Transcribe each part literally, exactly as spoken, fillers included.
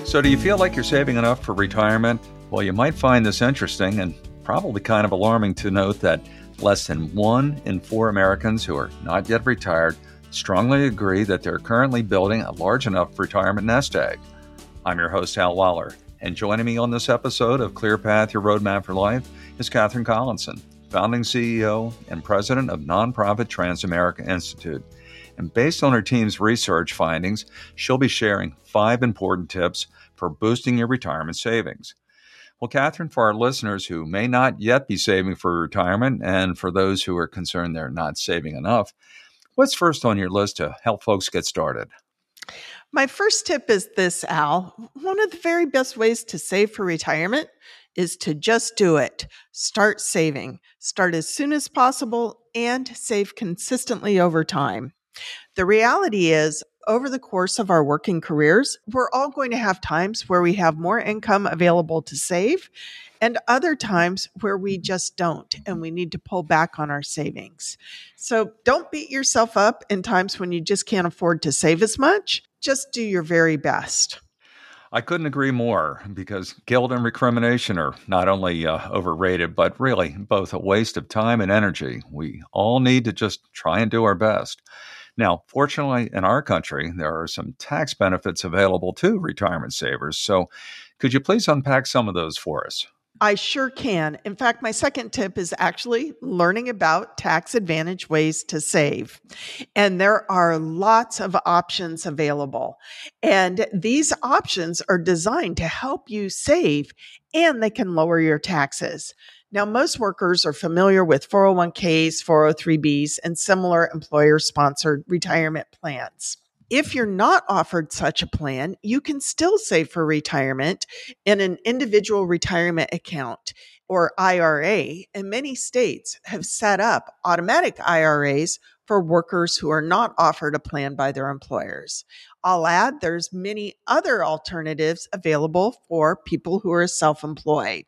So do you feel like you're saving enough for retirement? Well, you might find this interesting and probably kind of alarming to note that less than one in four Americans who are not yet retired strongly agree that they're currently building a large enough retirement nest egg. I'm your host, Hal Waller, and joining me on this episode of ClearPath, Your Roadmap for Life is Catherine Collinson, founding C E O and president of nonprofit Transamerica Institute. And based on her team's research findings, she'll be sharing five important tips for boosting your retirement savings. Well, Catherine, for our listeners who may not yet be saving for retirement, and for those who are concerned they're not saving enough, what's first on your list to help folks get started? My first tip is this, Al. One of the very best ways to save for retirement is to just do it. Start saving. Start as soon as possible and save consistently over time. The reality is, over the course of our working careers, we're all going to have times where we have more income available to save and other times where we just don't, and we need to pull back on our savings. So don't beat yourself up in times when you just can't afford to save as much. Just do your very best. I couldn't agree more, because guilt and recrimination are not only uh, overrated, but really both a waste of time and energy. We all need to just try and do our best. Now, fortunately, in our country, there are some tax benefits available to retirement savers. So could you please unpack some of those for us? I sure can. In fact, my second tip is actually learning about tax advantage ways to save. And there are lots of options available. And these options are designed to help you save, and they can lower your taxes. Now, most workers are familiar with four oh one k's, four oh three b's, and similar employer-sponsored retirement plans. If you're not offered such a plan, you can still save for retirement in an individual retirement account, or I R A, and many states have set up automatic I R As for workers who are not offered a plan by their employers. I'll add there's many other alternatives available for people who are self-employed.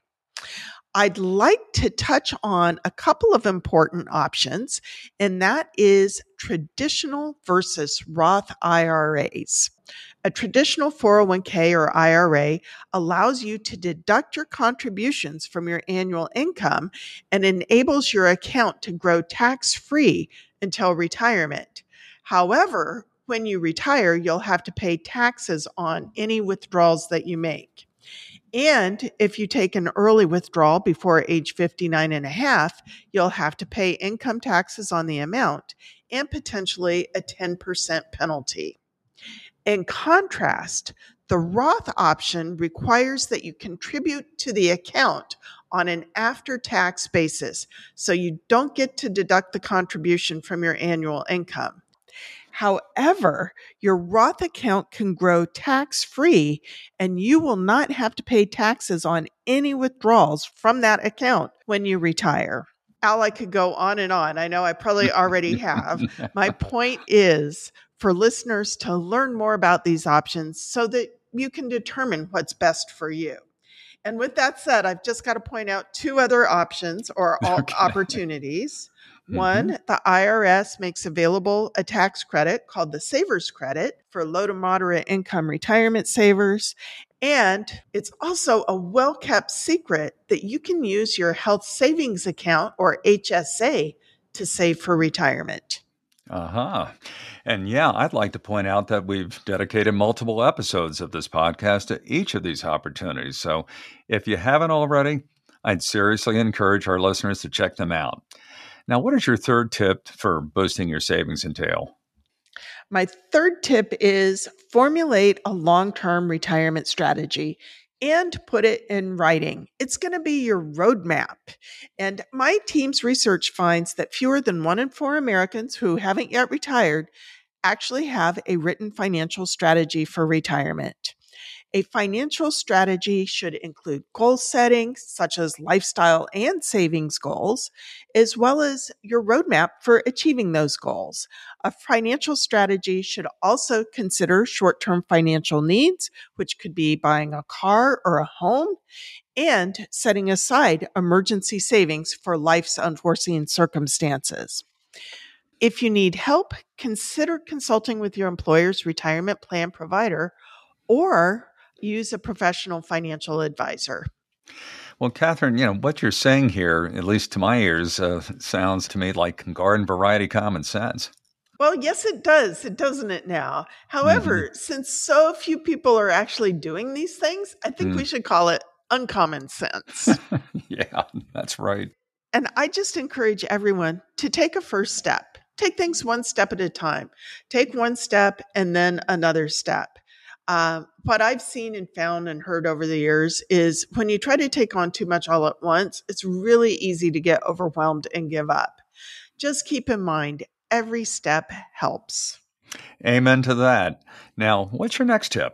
I'd like to touch on a couple of important options, and that is traditional versus Roth I R As. A traditional four oh one k or I R A allows you to deduct your contributions from your annual income and enables your account to grow tax-free until retirement. However, when you retire, you'll have to pay taxes on any withdrawals that you make. And if you take an early withdrawal before age fifty-nine and a half, you'll have to pay income taxes on the amount and potentially a ten percent penalty. In contrast, the Roth option requires that you contribute to the account on an after-tax basis, so you don't get to deduct the contribution from your annual income. However, your Roth account can grow tax-free, and you will not have to pay taxes on any withdrawals from that account when you retire. Al, I could go on and on. I know I probably already have. My point is for listeners to learn more about these options so that you can determine what's best for you. And with that said, I've just got to point out two other options or okay. opportunities. One, mm-hmm. the I R S makes available a tax credit called the Savers Credit for low to moderate income retirement savers. And it's also a well-kept secret that you can use your health savings account, or H S A, to save for retirement. Uh-huh. And yeah, I'd like to point out that we've dedicated multiple episodes of this podcast to each of these opportunities. So if you haven't already, I'd seriously encourage our listeners to check them out. Now, what is your third tip for boosting your savings entail? My third tip is formulate a long-term retirement strategy and put it in writing. It's going to be your roadmap. And my team's research finds that fewer than one in four Americans who haven't yet retired actually have a written financial strategy for retirement. A financial strategy should include goal setting, such as lifestyle and savings goals, as well as your roadmap for achieving those goals. A financial strategy should also consider short-term financial needs, which could be buying a car or a home, and setting aside emergency savings for life's unforeseen circumstances. If you need help, consider consulting with your employer's retirement plan provider or use a professional financial advisor. Well, Catherine, you know, what you're saying here, at least to my ears, uh, sounds to me like garden variety common sense. Well, yes, it does. It doesn't it now? However, Mm-hmm. since so few people are actually doing these things, I think Mm. we should call it uncommon sense. Yeah, that's right. And I just encourage everyone to take a first step. Take things one step at a time. Take one step and then another step. Uh, what I've seen and found and heard over the years is when you try to take on too much all at once, it's really easy to get overwhelmed and give up. Just keep in mind, every step helps. Amen to that. Now, what's your next tip?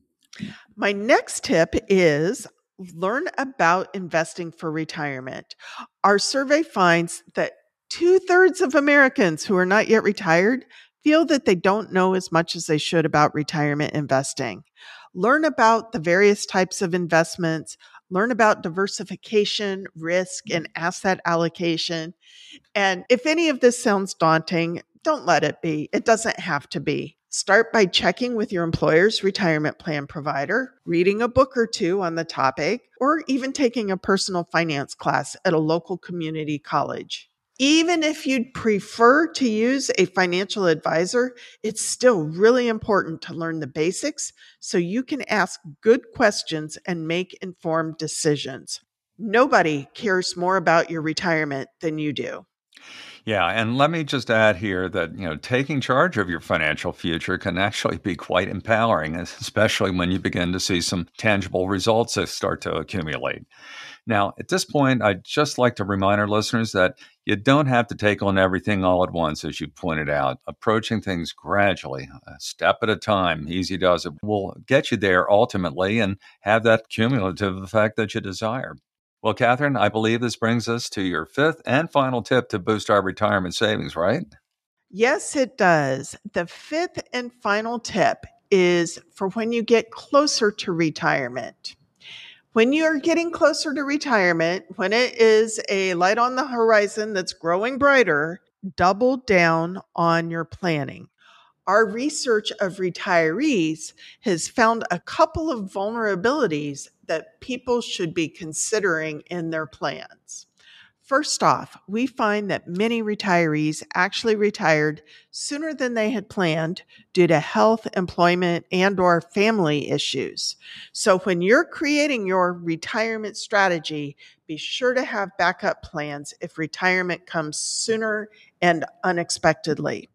My next tip is learn about investing for retirement. Our survey finds that two-thirds of Americans who are not yet retired feel that they don't know as much as they should about retirement investing. Learn about the various types of investments, learn about diversification, risk, and asset allocation. And if any of this sounds daunting, don't let it be. It doesn't have to be. Start by checking with your employer's retirement plan provider, reading a book or two on the topic, or even taking a personal finance class at a local community college. Even if you'd prefer to use a financial advisor, it's still really important to learn the basics so you can ask good questions and make informed decisions. Nobody cares more about your retirement than you do. Yeah, and let me just add here that, you know, taking charge of your financial future can actually be quite empowering, especially when you begin to see some tangible results that start to accumulate. Now, at this point, I'd just like to remind our listeners that you don't have to take on everything all at once, as you pointed out. Approaching things gradually, a step at a time, easy does it, will get you there ultimately and have that cumulative effect that you desire. Well, Catherine, I believe this brings us to your fifth and final tip to boost our retirement savings, right? Yes, it does. The fifth and final tip is for when you get closer to retirement. When you're getting closer to retirement, when it is a light on the horizon that's growing brighter, double down on your planning. Our research of retirees has found a couple of vulnerabilities that people should be considering in their plans. First off, we find that many retirees actually retired sooner than they had planned due to health, employment, and or family issues. So when you're creating your retirement strategy, be sure to have backup plans if retirement comes sooner and unexpectedly.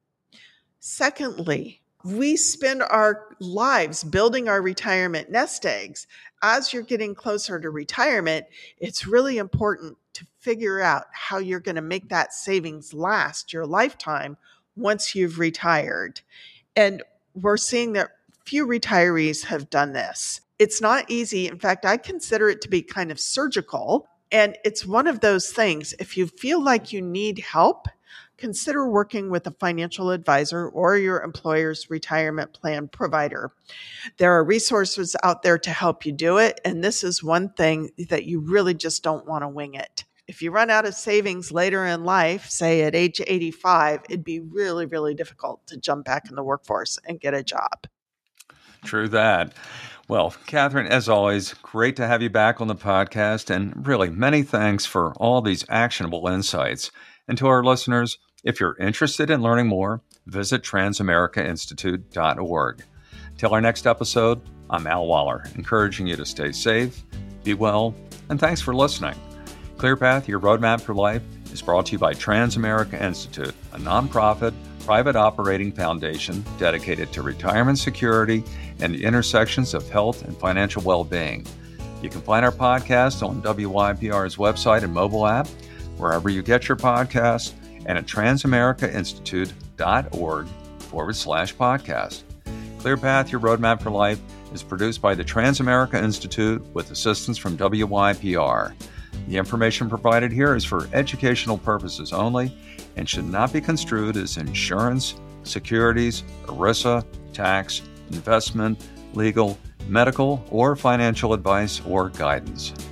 Secondly, we spend our lives building our retirement nest eggs. As you're getting closer to retirement, it's really important to figure out how you're going to make that savings last your lifetime once you've retired. And we're seeing that few retirees have done this. It's not easy. In fact, I consider it to be kind of surgical. And it's one of those things, if you feel like you need help, consider working with a financial advisor or your employer's retirement plan provider. There are resources out there to help you do it, and this is one thing that you really just don't want to wing it. If you run out of savings later in life, say at age eighty-five, it'd be really, really difficult to jump back in the workforce and get a job. True that. Well, Catherine, as always, great to have you back on the podcast, and really many thanks for all these actionable insights. And to our listeners, if you're interested in learning more, visit transamerica institute dot org. Till our next episode, I'm Al Waller, encouraging you to stay safe, be well, and thanks for listening. ClearPath, your roadmap for life, is brought to you by Transamerica Institute, a nonprofit, private operating foundation dedicated to retirement security and the intersections of health and financial well-being. You can find our podcast on W Y P R's website and mobile app, wherever you get your podcasts, and at transamerica institute dot org forward slash podcast. ClearPath, your roadmap for life, is produced by the Transamerica Institute with assistance from W Y P R. The information provided here is for educational purposes only and should not be construed as insurance, securities, ERISA, tax, investment, legal, medical, or financial advice or guidance.